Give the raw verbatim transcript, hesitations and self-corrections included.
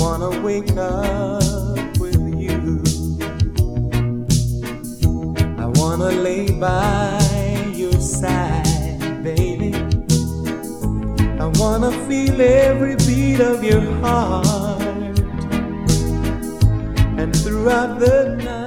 wanna wake up with you. I wanna lay by your side, baby. I wanna feel every beat of your heart, and throughout the night